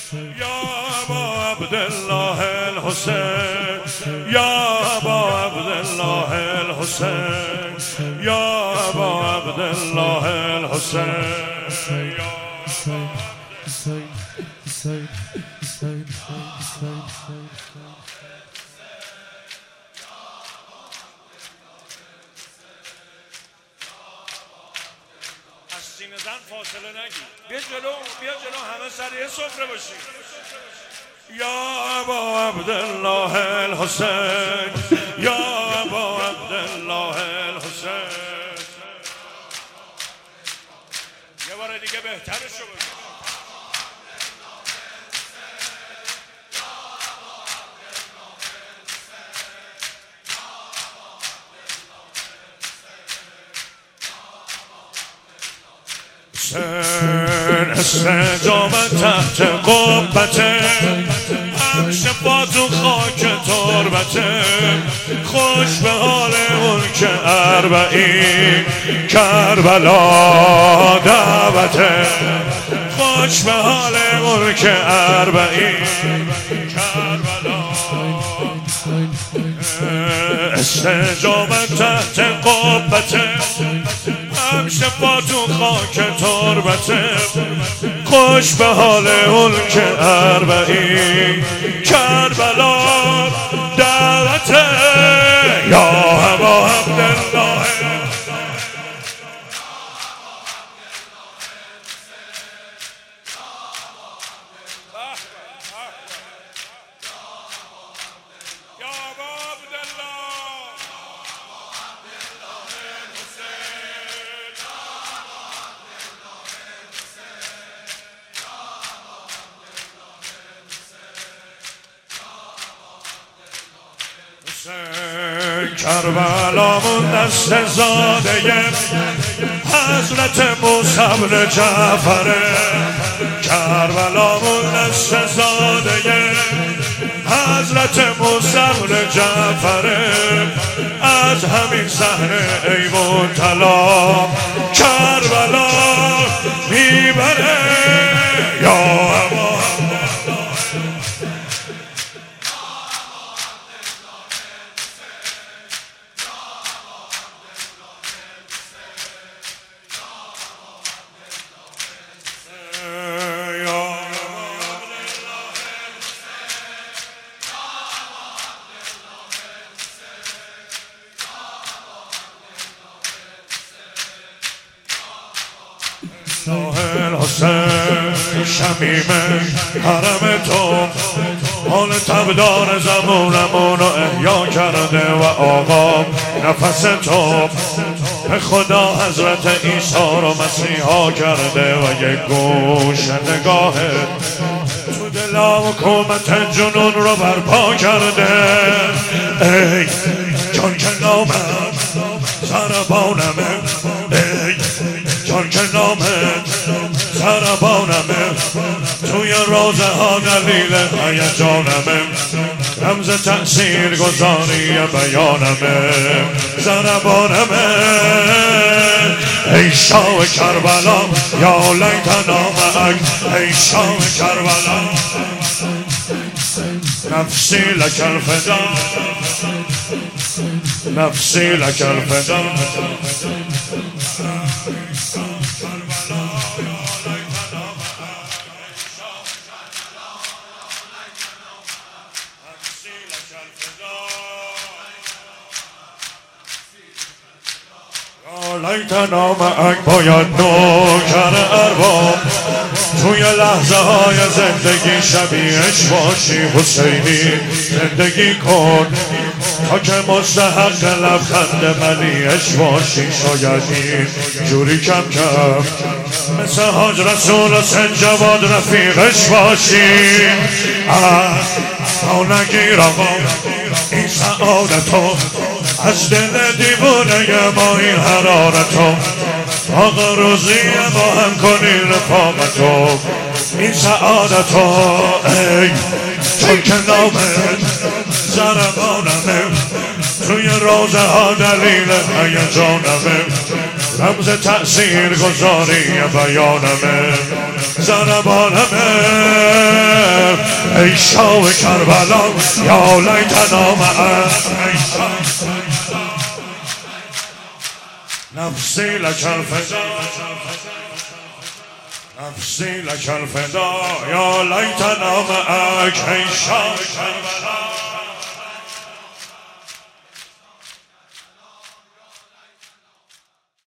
یا ابا عبدالله الحسین یا ابا عبدالله الحسین یا ابا عبدالله الحسین از سینه زن فاصله نگیر. بیا جلو همه سر یه سفره باشیم. یا ابا عبدالله الحسین یا ابا عبدالله الحسین. یه بار دیگه بهترشو بگو. استجابت تحت قبته همشه با تو خاک تربته خوش به حال اون که اربعین کربلا دعوته خوش به حال اون که اربعین کربلا استجابت تحت قبته همشه با تو خاک تربته خوش به حال اون که اربعین کربلا دعوته یا ابا عبدالله کربلامون دست زاده حضرت موسی بن جعفره کربلامون دست زاده حضرت موسی بن جعفره از همین صحنه ایوان طلا کربلا میبره یا ابا الحسین شمیم حرم تو حال تبدار زمونمون رو احیا کرده و آقا نفس تو به خدا حضرت عیسی رو مسیحا کرده و یک گوش نگاه تو دل حکومت جنون رو برپا کرده ای جان که نامم ضربانمه ای جان که نامه ضربانمه توی روزه ها دلیل هیجانمه رمز تأثیر گذاری بیانمه ضربانمه ای شاه کربلا یا لیتنا معک ای شاه کربلا نفسی لک الفدا نفسی لک الفدا لیتنا معک باید نوکر ارباب توی لحظه های زندگی شبیهش باشی حسینی زندگی کن تا که مستحق لبخند ملیش باشی شاید این جوری کم کم مثل حاج رسول و سنجواد رفیقش باشی تا نگیر آقا این سعادتو از دل دیوونه با این حرارتو آقا روزی با هم کنی رفاقتو این سعادتو ای چون که نامت ضربانمه توی روزه ها دلیل هیجانمه رمز تأثیر گذاری بیانمه ضربانمه ای شاه کربلا یا لیتنا معک نفسی لک الفدا نفسی لک الفدا یا لیتنا معک ای شاه کربلا